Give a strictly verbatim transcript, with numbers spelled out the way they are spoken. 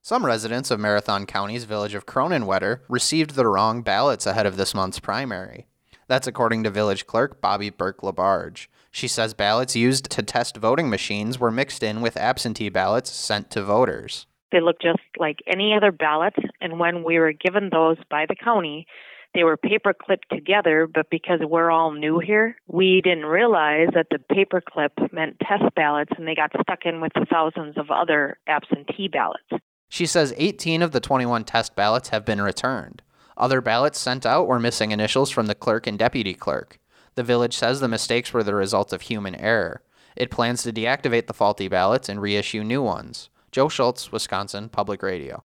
Some residents of Marathon County's village of Cronenwetter received the wrong ballots ahead of this month's primary. That's according to village clerk Bobby Burke-Labarge. She says ballots used to test voting machines were mixed in with absentee ballots sent to voters. They look just like any other ballot, and when we were given those by the county, they were paper clipped together, but because we're all new here, we didn't realize that the paper clip meant test ballots, and they got stuck in with the thousands of other absentee ballots. She says eighteen of the twenty-one test ballots have been returned. Other ballots sent out were missing initials from the clerk and deputy clerk. The village says the mistakes were the result of human error. It plans to deactivate the faulty ballots and reissue new ones. Joe Schultz, Wisconsin Public Radio.